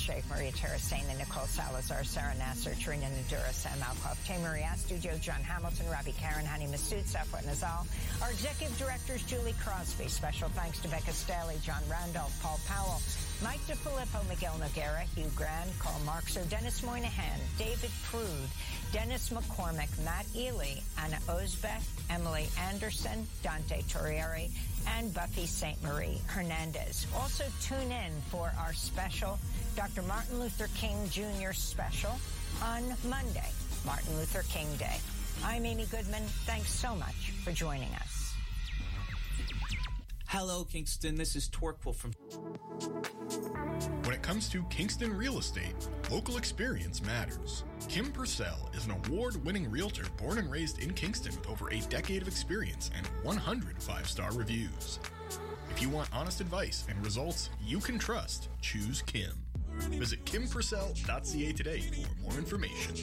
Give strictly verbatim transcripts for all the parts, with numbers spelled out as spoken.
Sheikh, Maria Terracena, Nicole Salazar, Sarah Nasser, Trina Nadura, Sam Alcoff, Tamery Studio, John Hamilton, Ravi Karen, Hani Masood, Safwat Nazal. Our executive directors, Julie Crosby. Special thanks to Becca Staley, John Randolph, Paul Powell, Mike DeFilippo, Miguel Noguera, Hugh Grand, Carl Marxer, Dennis Moynihan, David Prude, Dennis McCormick, Matt Ely, Anna Osbeck, Emily Anderson, Dante Torrieri, and Buffy Saint Marie Hernandez. Also tune in for our special Doctor Martin Luther King Junior special on Monday, Martin Luther King Day. I'm Amy Goodman. Thanks so much for joining us. Hello, Kingston. This is Torquil from... When it comes to Kingston real estate, local experience matters. Kim Purcell is an award-winning realtor born and raised in Kingston with over a decade of experience and one hundred five-star reviews. If you want honest advice and results you can trust, choose Kim. Visit kim purcell dot c a today for more information.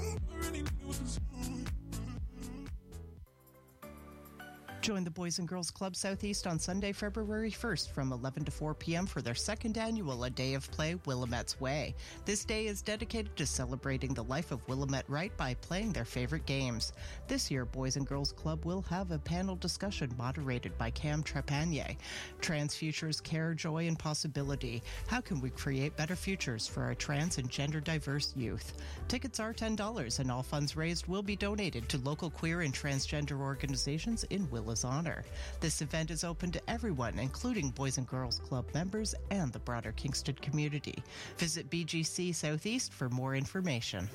Join the Boys and Girls Club Southeast on Sunday, February first from eleven to four p.m. for their second annual A Day of Play Willamette's Way. This day is dedicated to celebrating the life of Willamette Wright by playing their favorite games. This year, Boys and Girls Club will have a panel discussion moderated by Cam Trepanier. Trans Futures, Care, Joy, and Possibility. How can we create better futures for our trans and gender diverse youth? Tickets are ten dollars and all funds raised will be donated to local queer and transgender organizations in Willa's honor. This event is open to everyone, including Boys and Girls Club members and the broader Kingston community. Visit B G C Southeast for more information.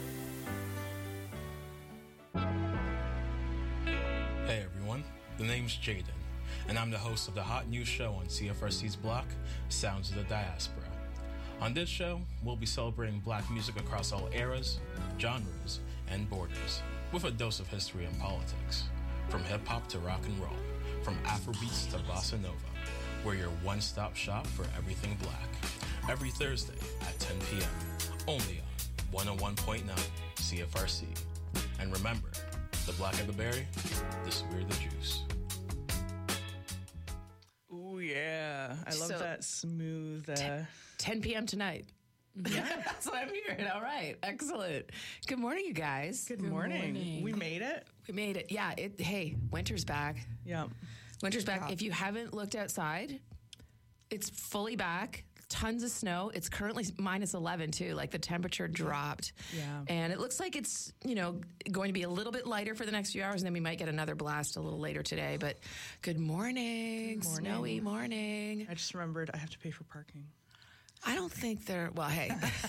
Hey everyone, the name's Jaden, and I'm the host of the hot news show on C F R C's block, Sounds of the Diaspora. On this show, we'll be celebrating black music across all eras, genres, and borders, with a dose of history and politics. From hip-hop to rock and roll, from Afrobeats to bossa nova, we're your one-stop shop for everything black. Every Thursday at ten p.m., only on one oh one point nine C F R C. And remember, the blacker the berry, the sweeter the juice. Ooh, yeah. I love So, that smooth... Uh... ten p.m. tonight. Yeah, that's what I'm hearing. All right. Excellent. Good morning, you guys. Good, Good morning. morning. We made it. We made it. Yeah. It. Hey, winter's back. Yeah. Winter's back. Yeah. If you haven't looked outside, it's fully back. Tons of snow. It's currently minus eleven, too. Like, the temperature dropped. Yeah. And it looks like it's, you know, going to be a little bit lighter for the next few hours, and then we might get another blast a little later today. But good morning. Good morning. Snowy morning. I just remembered I have to pay for parking. I don't think they're, well, hey.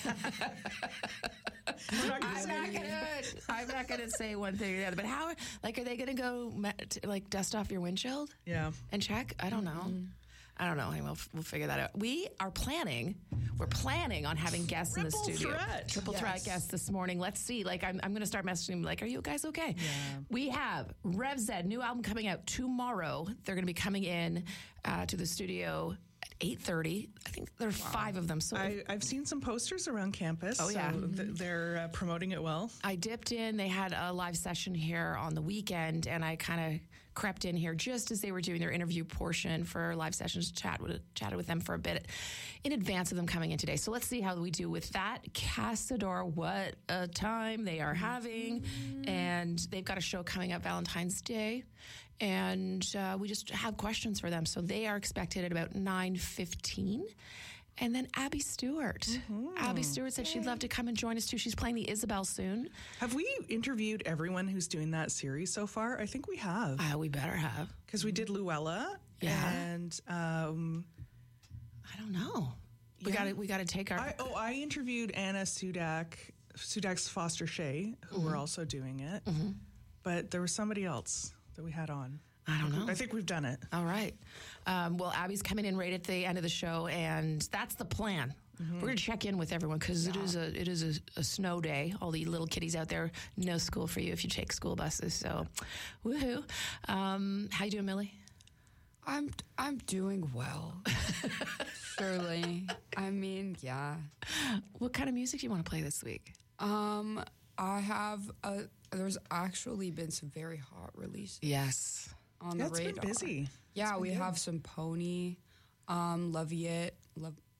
I'm not gonna, I'm not gonna say one thing or the other, but how, like, are they gonna go, like, dust off your windshield? Yeah. And check? I don't know. Mm-hmm. I don't know. We'll, we'll figure that out. We are planning, we're planning on having guests Triple in the studio. Threat. Triple yes. threat guests this morning. Let's see. Like, I'm, I'm going to start messaging them, like, are you guys okay? Yeah. We have Rev Zed, new album coming out tomorrow. They're going to be coming in uh, to the studio eight thirty. I think there are wow. five of them. So I, I've seen some posters around campus. Oh, yeah. So th- they're uh, promoting it well. I dipped in. They had a live session here on the weekend, and I kind of crept in here just as they were doing their interview portion for live sessions, chat with, chatted with them for a bit in advance of them coming in today. So let's see how we do with that. Casador, what a time they are having. Mm-hmm. And they've got a show coming up Valentine's Day. And uh, we just have questions for them. So they are expected at about nine fifteen. And then Abby Stewart. Mm-hmm. Abby Stewart said she'd love to come and join us, too. She's playing the Isabel soon. Have we interviewed everyone who's doing that series so far? I think we have. Uh, we better have. Because we did Luella. Yeah. And... Um, I don't know. We yeah. got we got to take our... I, oh, I interviewed Anna Sudak, Sudak's Foster Shea, who mm-hmm. were also doing it. Mm-hmm. But there was somebody else that we had on. I don't know. I think we've done it. All right. Um, well, Abby's coming in right at the end of the show, and that's the plan. Mm-hmm. We're going to check in with everyone because yeah. it is a it is a, a snow day. All the little kiddies out there, no school for you if you take school buses. So, woohoo! Um, how you doing, Millie? I'm I'm doing well. Surely. I mean, yeah. What kind of music do you want to play this week? Um, I have a. There's actually been some very hot releases. Yes. On yeah, the radar. It's been busy. Yeah, been we good. have some Pony, um, Love It, Love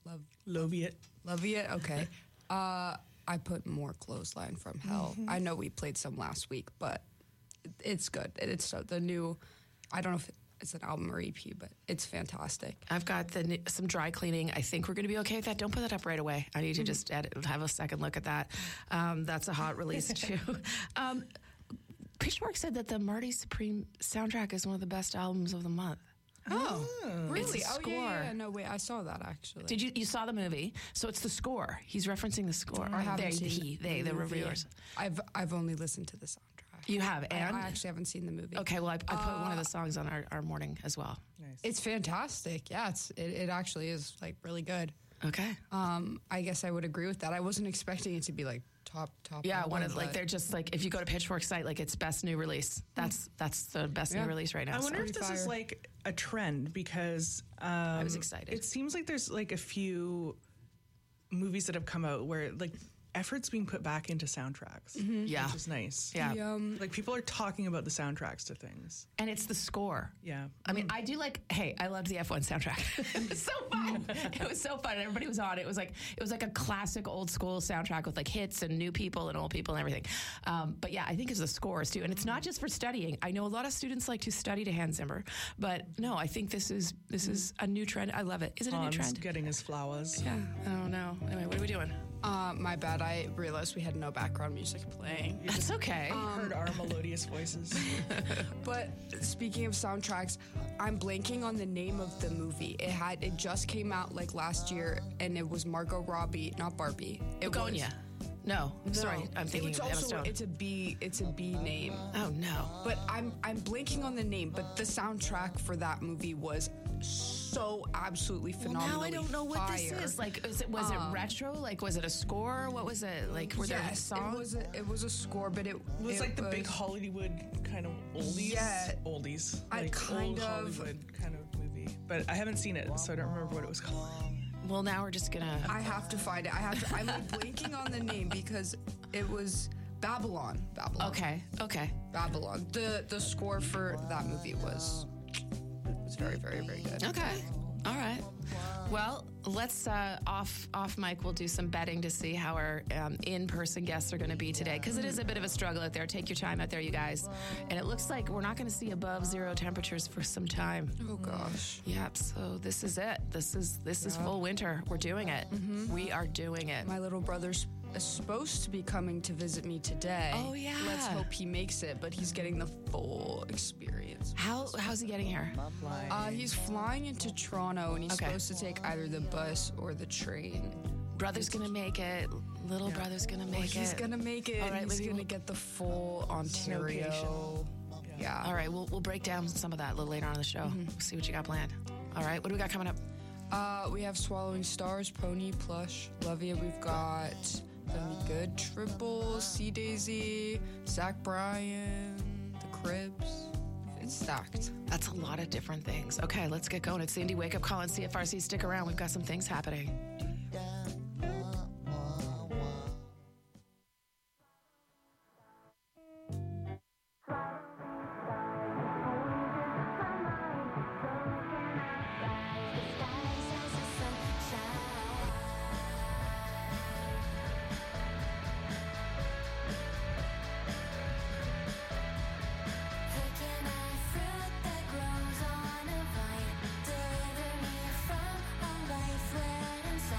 Love Love it. Love it. Okay. Uh, I put more Clothesline from Hell. Mm-hmm. I know we played some last week, but it, it's good. It's so, the new. I don't know if it's an album or E P, but it's fantastic. I've got the new, some dry cleaning. I think we're going to be okay with that. Don't put that up right away. I need to just edit, have a second look at that. Um, that's a hot release too. Um, Pitchfork said that the Marty Supreme soundtrack is one of the best albums of the month. Oh, really? It's a oh, score. yeah, yeah. No, wait, I saw that actually. Did you? You saw the movie, so it's the score. He's referencing the score. I haven't they, seen he, the they, the movie. reviewers. I've I've only listened to the soundtrack. You have, and I, I actually haven't seen the movie. Okay, well, I, I put uh, one of the songs on our, our morning as well. Nice. It's fantastic. Yeah, it's it, it actually is like really good. Okay. Um, I guess I would agree with that. I wasn't expecting it to be like top top. Yeah, level, one of like but- they're just like if you go to Pitchfork's site, like it's best new release. That's that's the best Yeah. new release right now. I wonder so. if this Fire. is like a trend because um, I was excited. It seems like there's like a few movies that have come out where like effort's being put back into soundtracks, Yeah. which is nice. Yeah. The, um, Like people are talking about the soundtracks to things. And it's the score. Yeah. I mean, I do like. Hey, I loved the F one soundtrack. It was so fun. It was so fun. And everybody was on. It was like it was like a classic old school soundtrack with like hits and new people and old people and everything. Um, but yeah, I think it's the scores too, and it's not just for studying. I know a lot of students like to study to Hans Zimmer, but no, I think this is this is a new trend. I love it. Is it a new Hans trend? getting his flowers. Yeah. I don't know. Anyway, what are we doing? Uh, my bad. I realized we had no background music playing. That's okay. Heard our melodious voices. But speaking of soundtracks, I'm blanking on the name of the movie. It had it just came out like last year, and it was Margot Robbie, not Barbie. It Begonia. No, was, sorry, No. I'm thinking it's of Emma also Stone. it's a B. It's a B name. Oh no. But I'm I'm blanking on the name. But the soundtrack for that movie was so absolutely Well, phenomenally now I don't know what this fire. is. Like, is it was it retro? Like, was it a score? What was it? Like, were there Yes, songs? it was a, it was a score, but it, It was it like the was, big Hollywood kind of oldies. Yeah. Oldies. I Like kind old of- Hollywood kind of movie. But I haven't seen it, so I don't remember what it was called. Well, now we're just gonna. I have to find it. I have to. I'm like blanking on the name because it was Babylon. Babylon. Okay. Okay. Babylon. The the score for that movie was was very very very good. Okay. All right. Well, let's uh, off off mic. We'll do some betting to see how our um, in-person guests are going to be today, because it is a bit of a struggle out there. Take your time out there, you guys. And it looks like we're not going to see above zero temperatures for some time. Oh gosh. Yep. So this is it. This is this is full winter. We're doing it. We are doing it. My little brother's is supposed to be coming to visit me today. Oh, yeah. Let's hope he makes it, but he's getting the full experience. How how's he getting here? Uh, he's flying into Toronto, and he's Okay. supposed to take either the bus or the train. Brother's gonna make it. Little brother's gonna make He's it. gonna make it. All right, he's maybe gonna we'll- get the full Ontario. Yeah. All right, we'll we'll break down some of that a little later on in the show. Mm-hmm. We'll see what you got planned. All right, what do we got coming up? Uh, we have Swallowing Stars, Pony, Plush, Levia. We've got Gonna Be Good, Triple, Sea Daisy, Zach Bryan, The Cribs. It's stacked. That's a lot of different things. Okay, let's get going. It's the Indie Wake Up Call on C F R C. Stick around. We've got some things happening. From a life where inside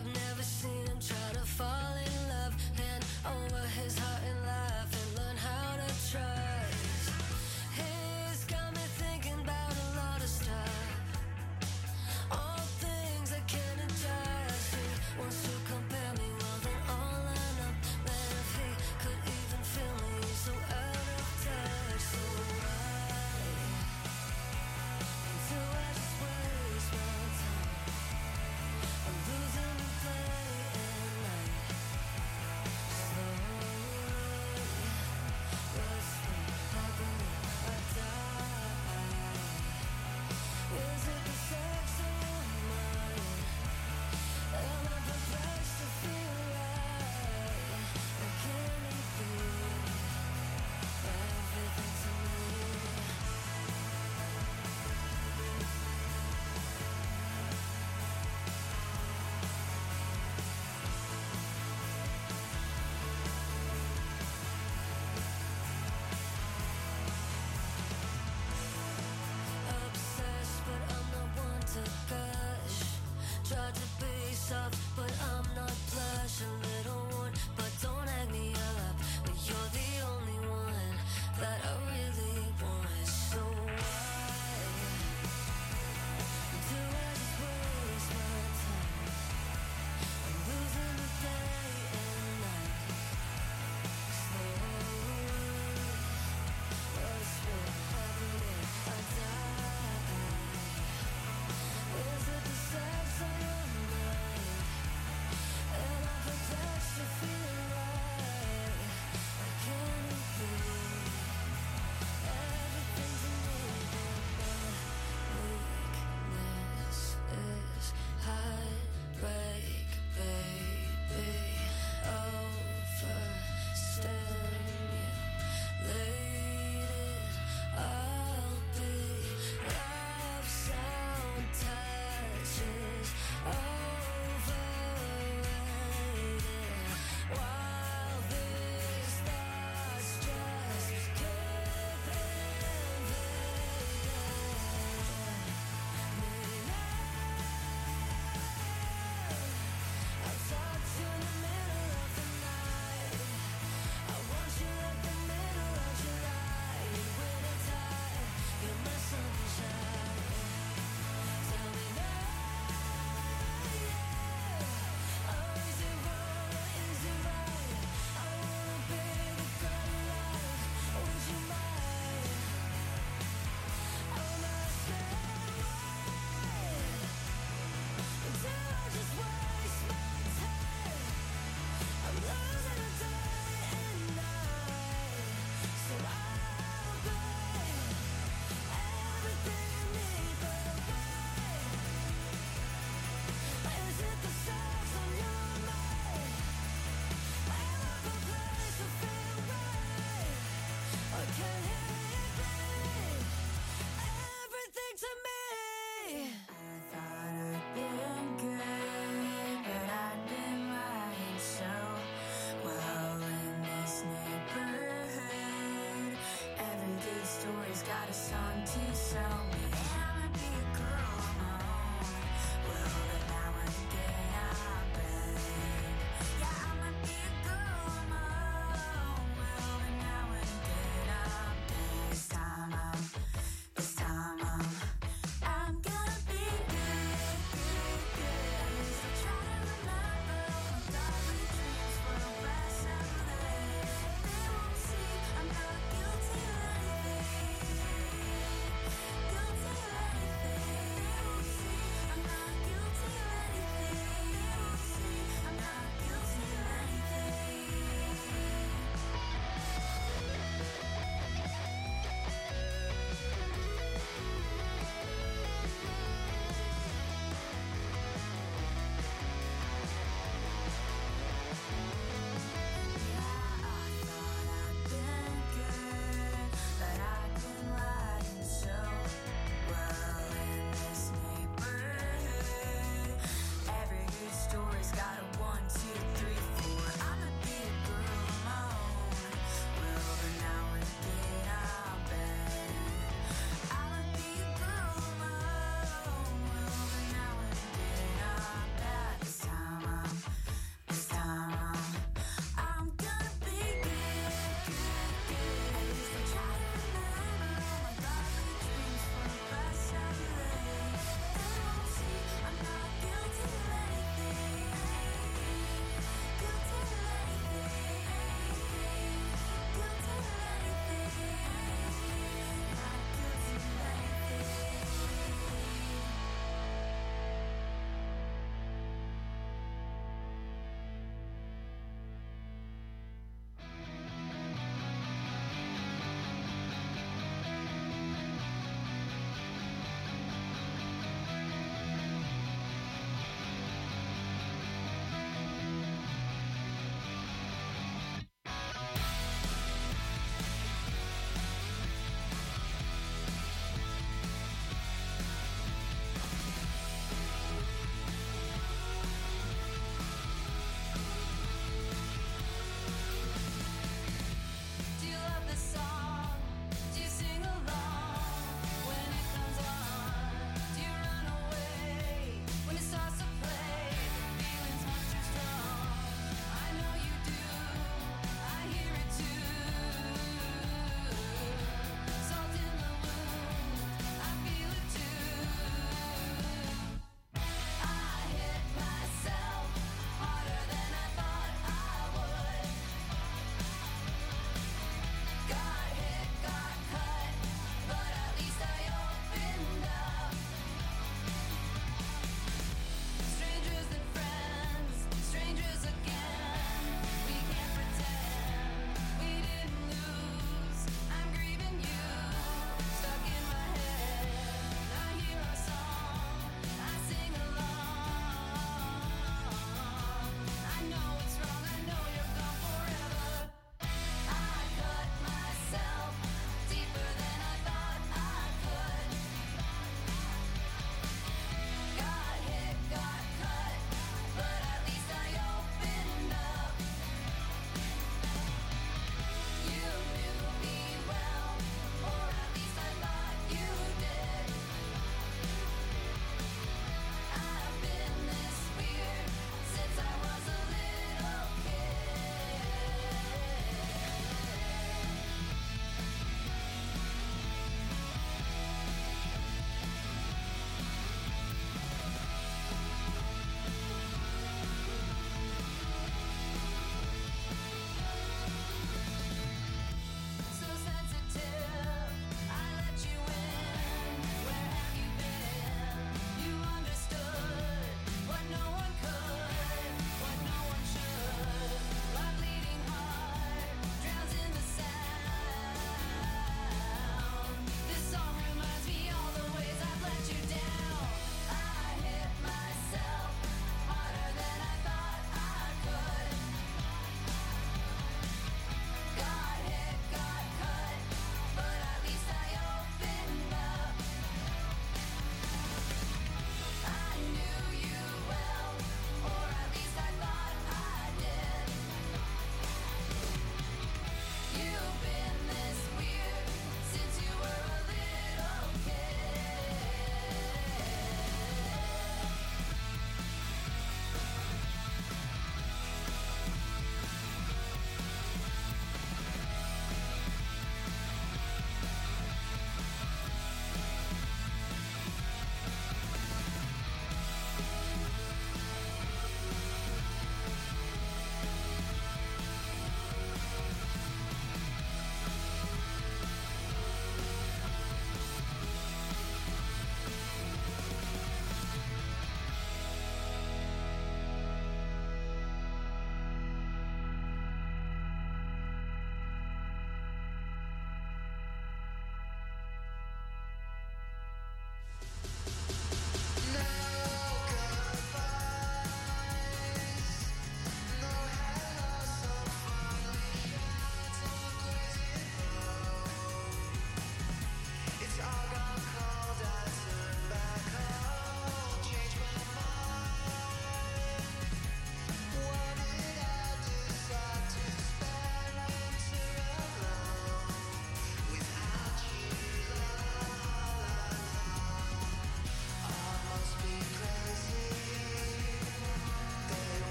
I've never seen him try to fall in love, hand over his heart and life and learn how to trust. He's got me thinking about a lot of stuff, all things I can't adjust. He wants to compare me, well then all line up. Man, if he could even feel me, he's so out of touch. So why do I just waste my time? I'm losing the play.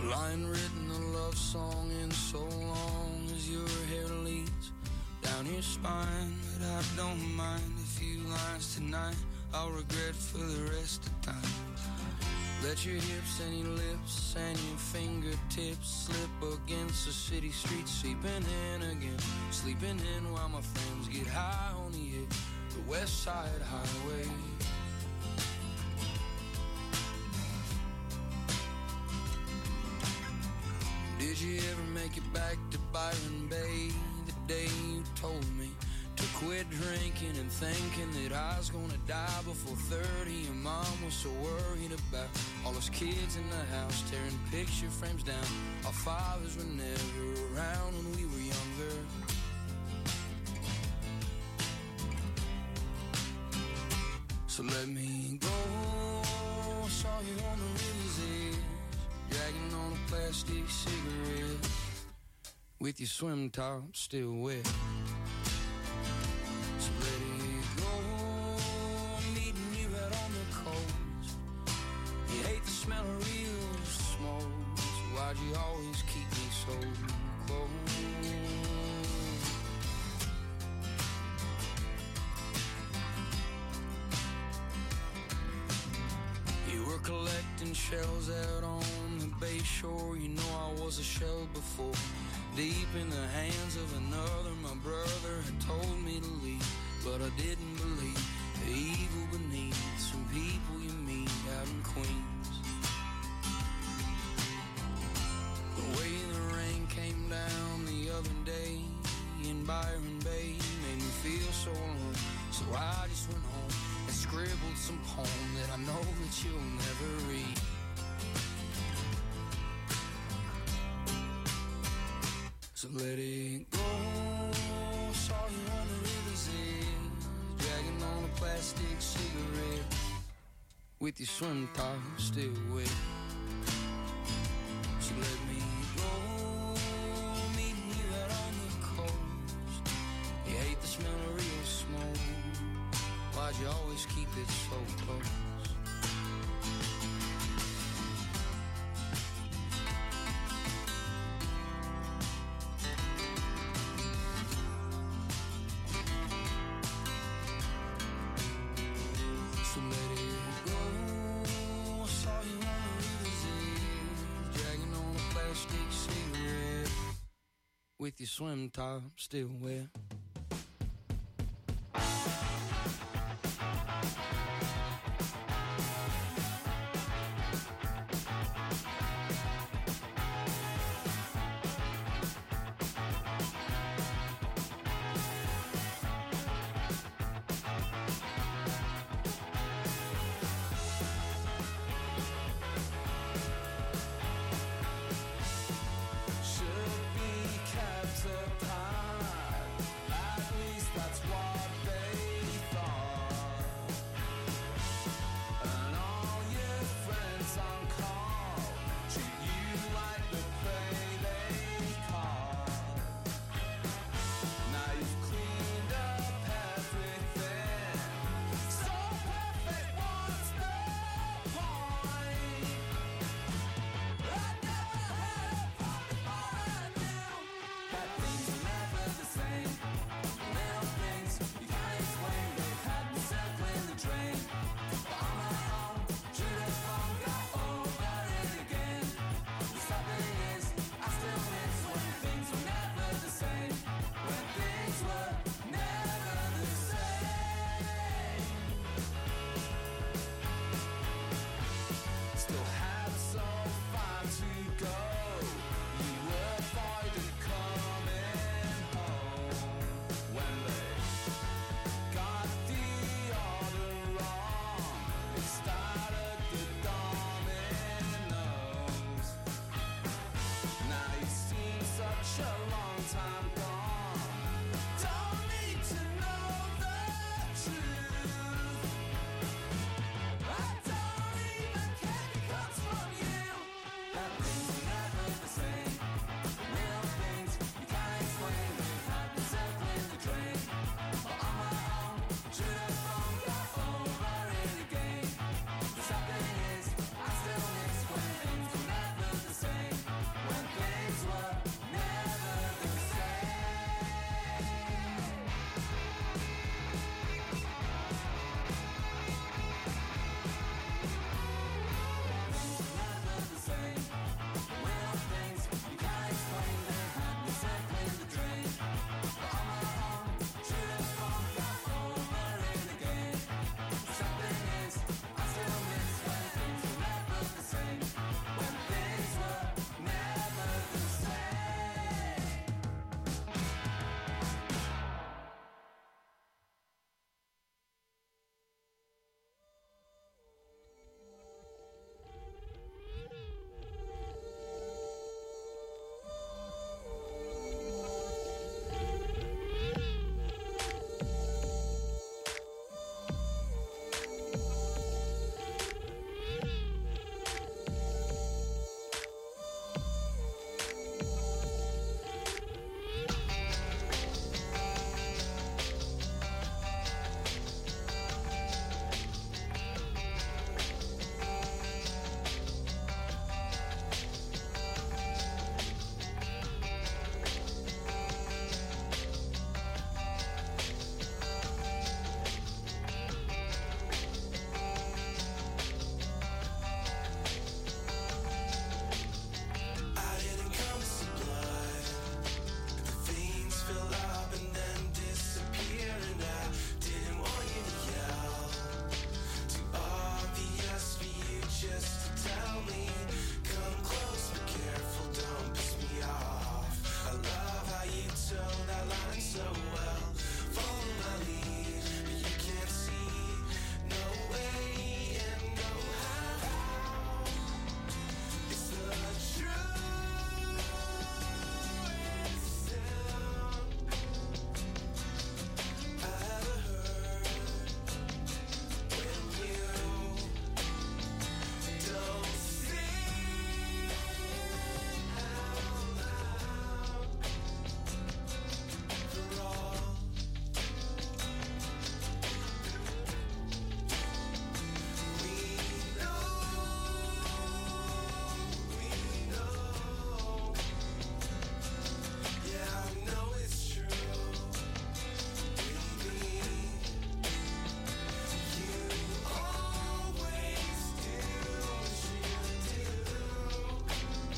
line written a love song in so long as your hair leads down your spine. But I don't mind a few lines tonight, I'll regret for the rest of time. Let your hips and your lips and your fingertips slip against the city streets, sleeping in again, sleeping in while my friends get high on the edge, the West Side Highway. Did you ever make it back to Byron Bay the day you told me to quit drinking and thinking that I was gonna die before thirty? Your mom was so worried about all those kids in the house tearing picture frames down. Our fathers were never around when we were younger. So let me go. Saw you on the river's edge, dragging on a plastic cigarette, with your swim top still wet. So let it go. I'm meeting you out on the coast. You hate the smell of real smoke, so why'd you always keep me so close? You were collecting shells out on the bay shore. You know I was a shell before, deep in the hands of another. My brother had told me to leave, but I didn't believe the evil beneath some people you meet out in Queens. The way the rain came down the other day in Byron Bay made me feel so alone. So I just went home and scribbled some poem that I know that you'll never read. So let it go. Saw you on the river's edge, dragging on a plastic cigarette, with your swim top still wet. So let me go. Meeting you out on the coast. You hate the smell of real smoke, why'd you always keep it so close? So let it go. Saw you on the river's edge, dragging on a plastic cigarette, with your swim top still wet. Should be kept apart. tell me. Come close, be careful, don't piss me off. I love how you toe that line so well. Follow my lead, but you can't see. No way and no how. It's the truest sound I ever heard. When you don't sing out loud for all. We know, we know. Yeah, I know it's true, baby. You always do what you do.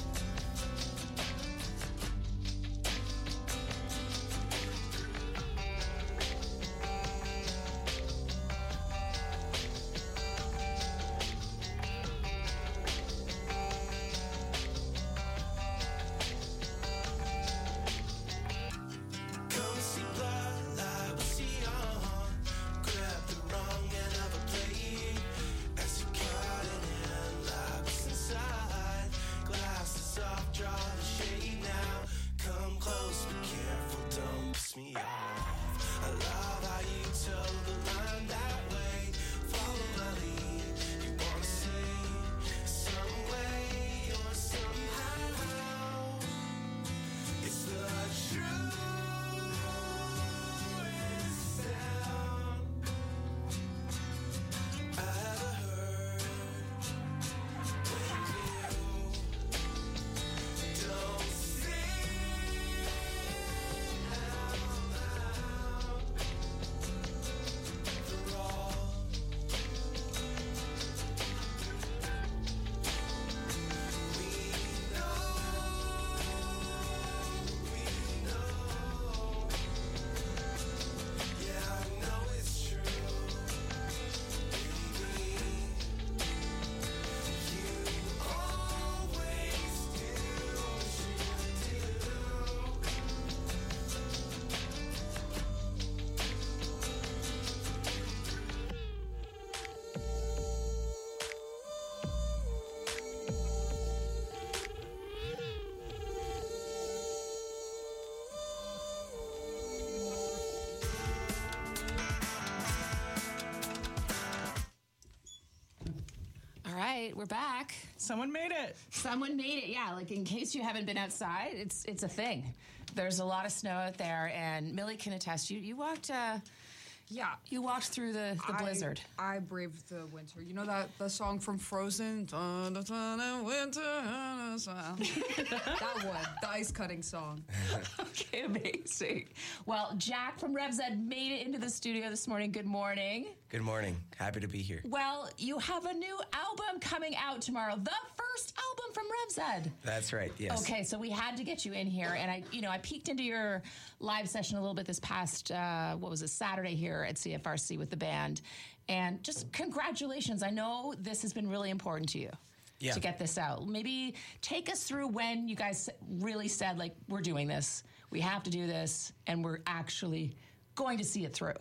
Come see blood lie, we see on. Grab the wrong end of a blade as you cut it in, like what's inside. Glasses off, draw the shade now. Come close, be careful, don't piss me off. I love how you toe the line that way. Follow my lead, you wanna see some way or somehow. It's the truest sound I ever heard. When you don't sing out loud for all. We know, we know. Yeah, I know it's true, baby. You always do what you do. All right, we're back. Someone made it. Someone made it, yeah. Like, in case you haven't been outside, it's it's a thing. There's a lot of snow out there, and Millie can attest. You you walked uh, Yeah. you walked through the, the I- blizzard. I, braved the winter. You know that the song from Frozen? Dun, dun, dun, dun, winter, dun, dun. That one, the ice cutting song. Okay, amazing. Well, Jack from RevZed made it into the studio this morning. Good morning. Good morning. Happy to be here. Well, you have a new album coming out tomorrow. The first album from RevZed. That's right. Yes. Okay, so we had to get you in here, and I, you know, I peeked into your live session a little bit this past, uh, what was it, Saturday here at C F R C with the band, and just congratulations. I know this has been really important to you. Yeah. To get this out. Maybe take us through when you guys really said, like, we're doing this, we have to do this, and we're actually going to see it through.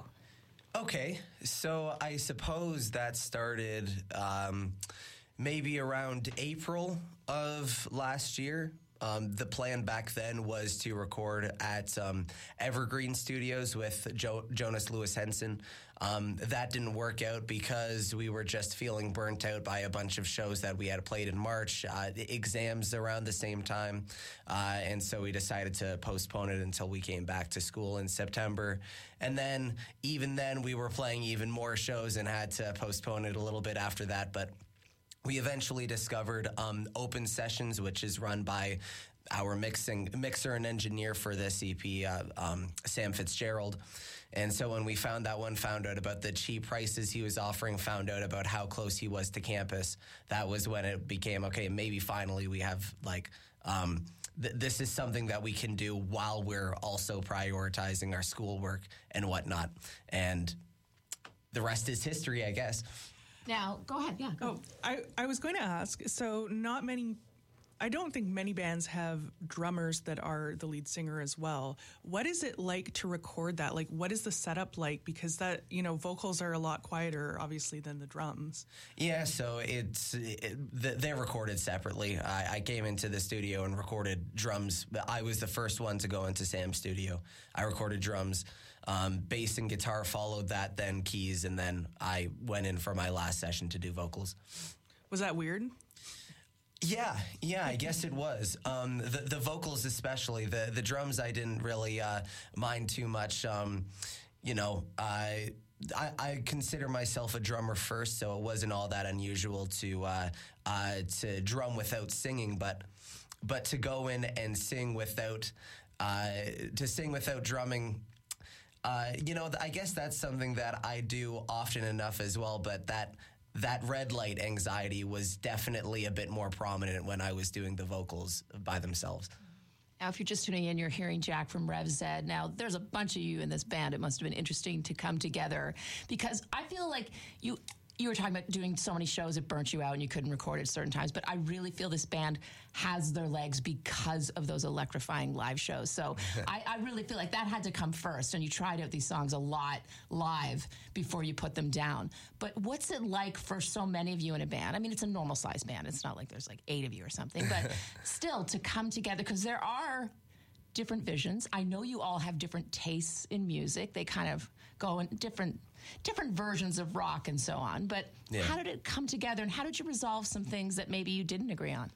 Okay. So I suppose that started um, maybe around April of last year. Um, the plan back then was to record at um, Evergreen Studios with jo- Jonas Lewis Henson. Um, that didn't work out because we were just feeling burnt out by a bunch of shows that we had played in March, uh, the exams around the same time, uh, and so we decided to postpone it until we came back to school in September. And then, even then, we were playing even more shows and had to postpone it a little bit after that, but we eventually discovered um, Open Sessions, which is run by our mixing mixer and engineer for this E P, uh, um, Sam Fitzgerald. And so when we found that one, found out about the cheap prices he was offering, found out about how close he was to campus, that was when it became, okay, maybe finally we have, like, um, th- this is something that we can do while we're also prioritizing our schoolwork and whatnot. And the rest is history, I guess. Now, go ahead. Yeah. Go Oh, I, I was going to ask, so not many, I don't think many bands have drummers that are the lead singer as well. What is it like to record that? Like, what is the setup like? Because that, you know, vocals are a lot quieter, obviously, than the drums. Yeah, so it's it, they're recorded separately. I, I came into the studio and recorded drums. I was the first one to go into Sam's studio. I recorded drums. Um, bass and guitar followed that, then keys, and then I went in for my last session to do vocals. Was that weird? Yeah, yeah, I guess it was. Um, the, the vocals especially. The, the drums I didn't really uh, mind too much. Um, you know, I, I I consider myself a drummer first, so it wasn't all that unusual to uh, uh, to drum without singing, but but to go in and sing without uh, to sing without drumming. Uh, you know, I guess that's something that I do often enough as well, but that that red light anxiety was definitely a bit more prominent when I was doing the vocals by themselves. Now, if you're just tuning in, you're hearing Jack from Rev Zed. Now, there's a bunch of you in this band. It must have been interesting to come together because I feel like you... You were talking about doing so many shows, it burnt you out and you couldn't record at certain times. But I really feel this band has their legs because of those electrifying live shows. So I, I really feel like that had to come first. And you tried out these songs a lot live before you put them down. But what's it like for so many of you in a band? I mean, it's a normal size band. It's not like there's like eight of you or something. But still, to come together, because there are different visions. I know you all have different tastes in music. They kind of go in different different versions of rock and so on. But yeah. How did it come together, and how did you resolve some things that maybe you didn't agree on?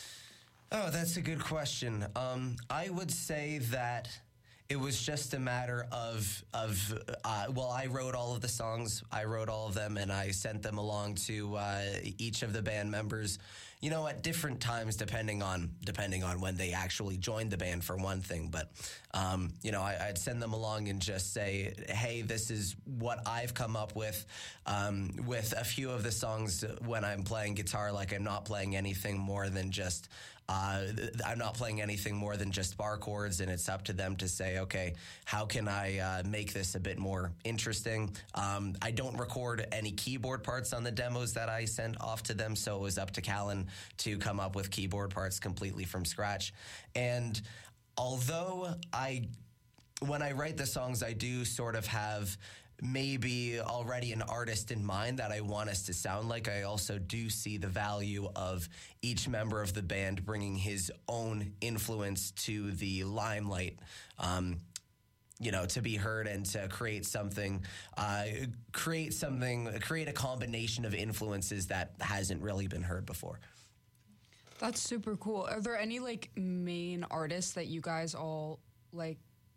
Oh, that's a good question. Um, I would say that it was just a matter of, of uh, well, I wrote all of the songs. I wrote all of them, and I sent them along to uh, each of the band members, you know, at different times, depending on depending on when they actually joined the band, for one thing. But, um, you know, I, I'd send them along and just say, hey, this is what I've come up with. Um, with a few of the songs when I'm playing guitar, like I'm not playing anything more than just... Uh, I'm not playing anything more than just bar chords, and it's up to them to say, okay, how can I uh, make this a bit more interesting? Um, I don't record any keyboard parts on the demos that I sent off to them, so it was up to Callan to come up with keyboard parts completely from scratch. And although I, when I write the songs, I do sort of have maybe already an artist in mind that I want us to sound like, I also do see the value of each member of the band bringing his own influence to the limelight, um, you know, to be heard and to create something, uh, create something, create a combination of influences that hasn't really been heard before. That's super cool. Are there any, like, main artists that you guys all, like,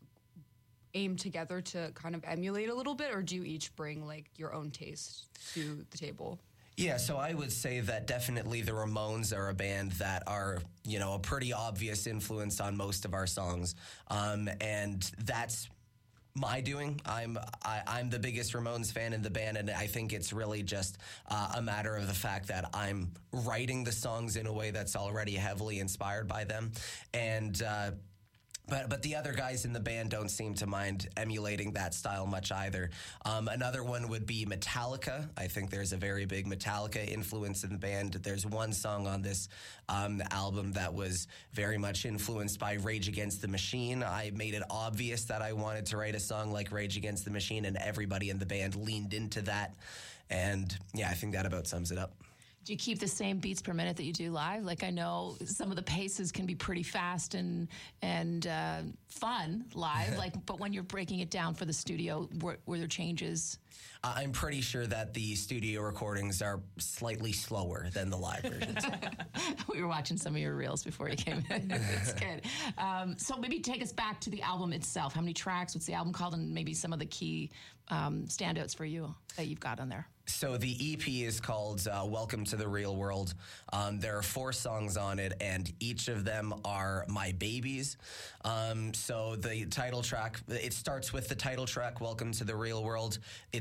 aim together to kind of emulate a little bit, or do you each bring like your own taste to the table? Yeah, so I would say that definitely the Ramones are a band that are, you know, a pretty obvious influence on most of our songs, um, and that's my doing. I'm I, I'm the biggest Ramones fan in the band, and I think it's really just uh, a matter of the fact that I'm writing the songs in a way that's already heavily inspired by them, and uh, But but the other guys in the band don't seem to mind emulating that style much either. Um, another one would be Metallica. I think there's a very big Metallica influence in the band. There's one song on this um, album that was very much influenced by Rage Against the Machine. I made it obvious that I wanted to write a song like Rage Against the Machine, and everybody in the band leaned into that. And yeah, I think that about sums it up. Do you keep the same beats per minute that you do live? Like, I know some of the paces can be pretty fast and and uh, fun live. Like, but when you're breaking it down for the studio, were, were there changes? Uh, I'm pretty sure that the studio recordings are slightly slower than the live versions. We were watching some of your reels before you came in. It's good. Um, so maybe take us back to the album itself. How many tracks? What's the album called? And maybe some of the key um, standouts for you that you've got on there. So the E P is called uh, Welcome to the Real World. Um, there are four songs on it, and each of them are my babies. Um, so the title track, it starts with the title track, Welcome to the Real World. It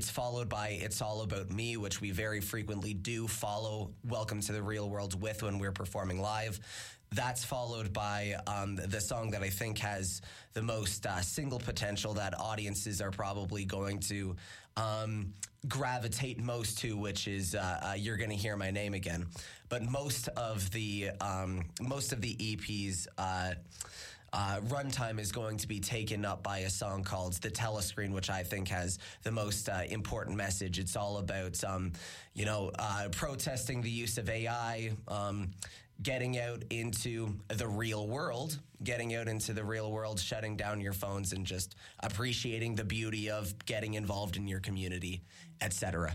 it's followed by It's All About Me, which we very frequently do follow Welcome to the Real World with when we're performing live. That's followed by um, the song that I think has the most uh, single potential that audiences are probably going to um, gravitate most to, which is uh, uh, You're Gonna Hear My Name Again. But most of the um, most of the E P's uh, uh, runtime is going to be taken up by a song called The Telescreen, which I think has the most uh, important message. It's all about, um, you know, uh, protesting the use of A I, um, getting out into the real world, getting out into the real world, shutting down your phones, and just appreciating the beauty of getting involved in your community, et cetera.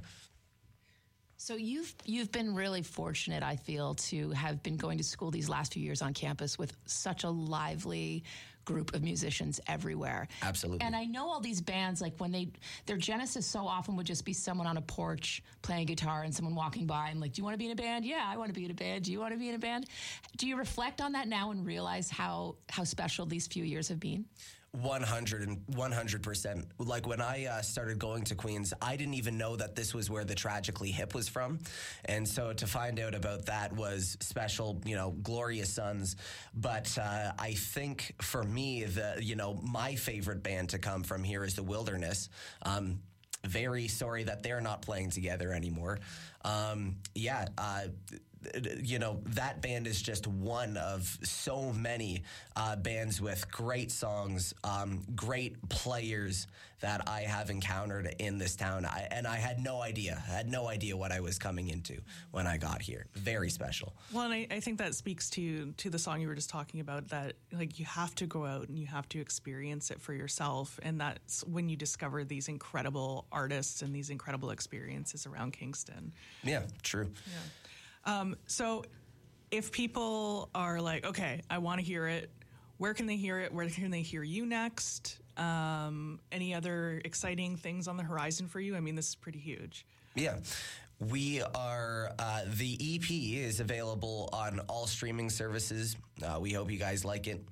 So you've you've been really fortunate, I feel, to have been going to school these last few years on campus with such a lively group of musicians everywhere. Absolutely. And I know all these bands, like when they, their genesis so often would just be someone on a porch playing guitar and someone walking by and like, do you want to be in a band? Yeah, I want to be in a band. Do you want to be in a band? Do you reflect on that now and realize how how special these few years have been? one hundred and one hundred percent. Like when I uh, started going to Queens, I didn't even know that this was where the Tragically Hip was from. And so to find out about that was special, you know, glorious sons. But uh, I think for me, the, you know, my favorite band to come from here is The Wilderness. Um, very sorry that they're not playing together anymore. Um, yeah, uh, you know, that band is just one of so many uh, bands with great songs, um, great players that I have encountered in this town. I, and I had no idea, I had no idea what I was coming into when I got here. Very special. Well, and I, I think that speaks to to the song you were just talking about, that like you have to go out and you have to experience it for yourself. And that's when you discover these incredible artists and these incredible experiences around Kingston. Yeah, true. Yeah. Um, so if people are like, okay, I want to hear it, where can they hear it? Where can they hear you next? Um, any other exciting things on the horizon for you? I mean, this is pretty huge. Yeah. We are, uh, the E P is available on all streaming services. Uh, we hope you guys like it.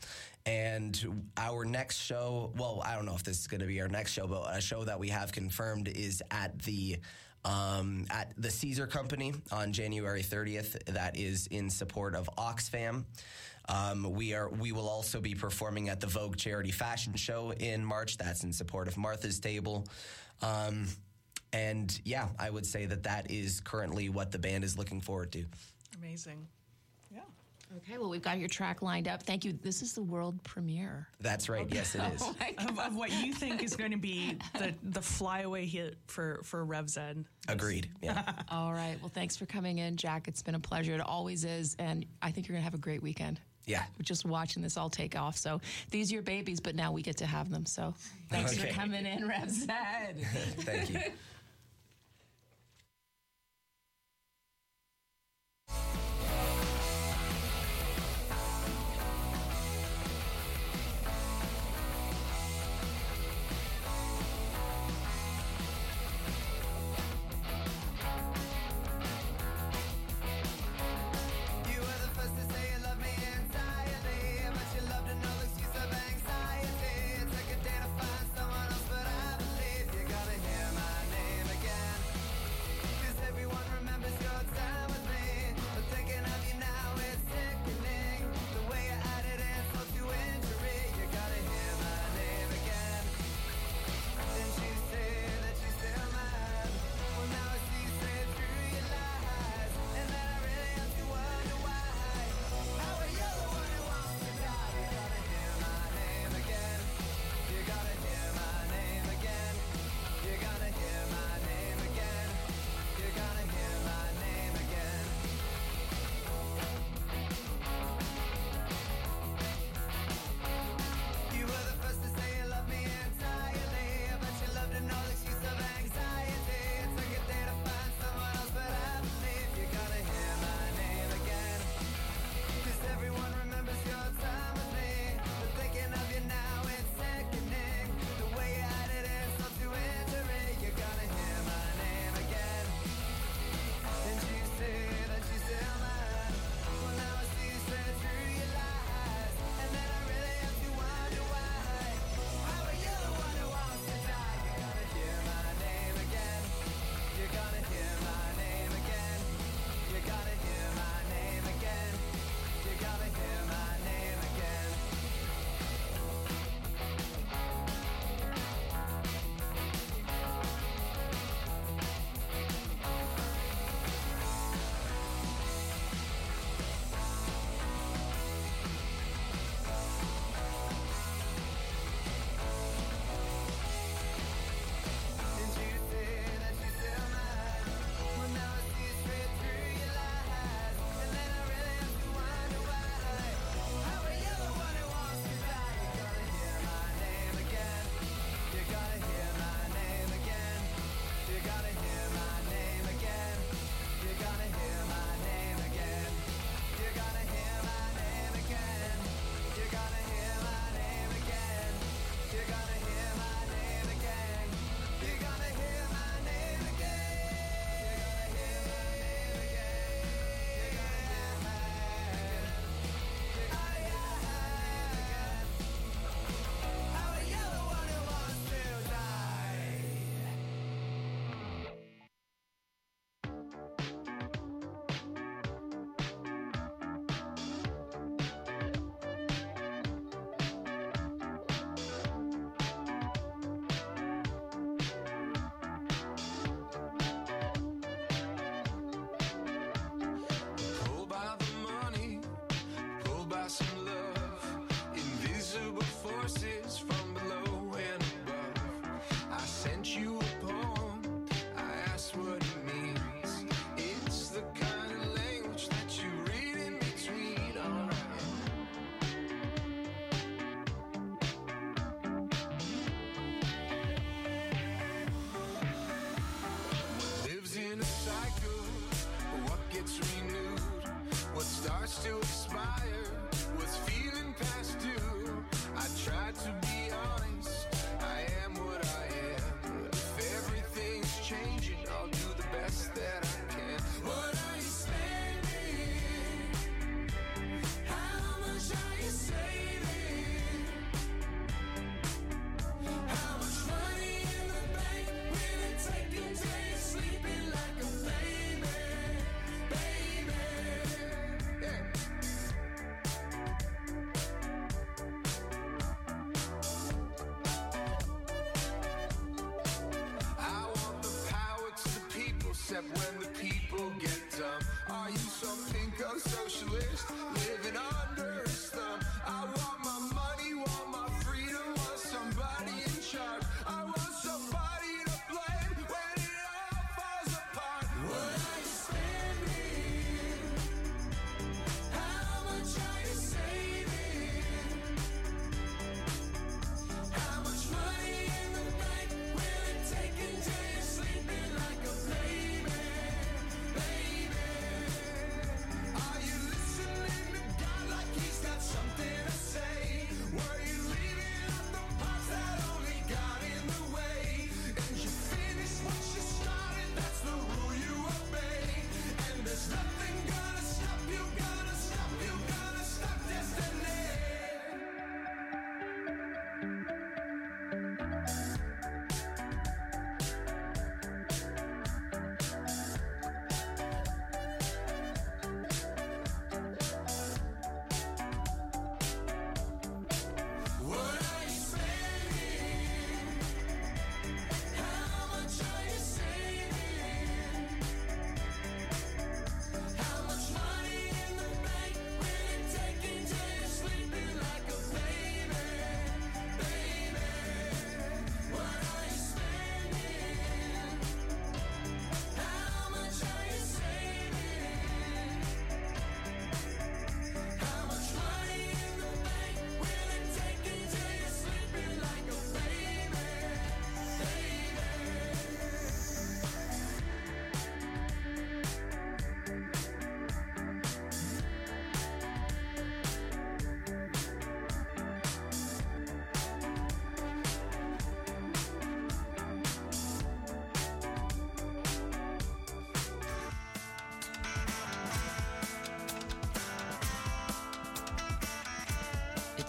And our next show, well, I don't know if this is going to be our next show, but a show that we have confirmed is at the Um, at the Caesar Company on January thirtieth. That is in support of Oxfam. Um, we are. We will also be performing at the Vogue Charity Fashion Show in March. That's in support of Martha's Table. Um, and yeah, I would say that that is currently what the band is looking forward to. Amazing. Yeah. Okay, well, we've got your track lined up. Thank you. This is the world premiere. That's right. Okay. Yes, it is. Oh of, of what you think is going to be the, the flyaway hit for, for Rev Zed. Agreed. Yeah. All right. Well, thanks for coming in, Jack. It's been a pleasure. It always is. And I think you're going to have a great weekend. Yeah. We're just watching this all take off. So these are your babies, but now we get to have them. So thanks okay. for coming in, Rev Zed. Thank you. Someone else, but I believe you gotta hear my name.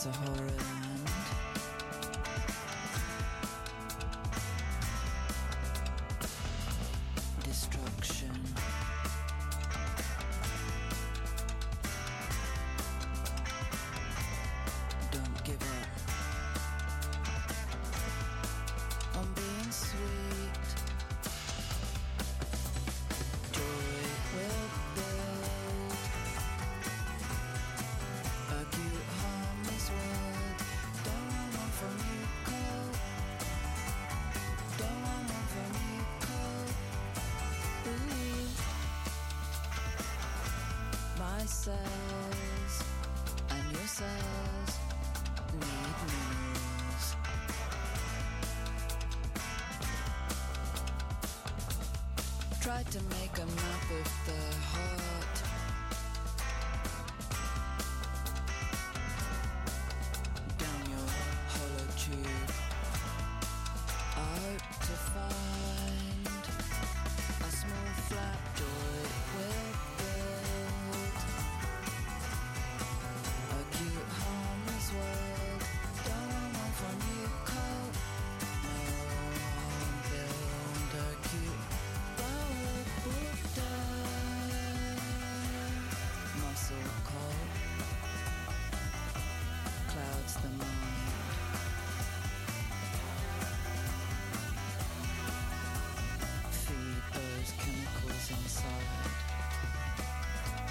It's a horror land. Destruction. Don't give up on being sweet. Joy will build a cute harmless world. Don't want one from you, cold. Don't want one from you, cold. Ooh. My cells and your cells need minerals. Tried to make a map of the heart. Down your hollow tube. I hope to find a small flat joy will build a cute harmless world. Don't want one from you, cold. No, I'll build a cute world with muscle cold clouds the mind. Feed those chemicals inside.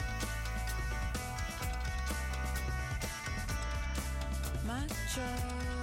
Macho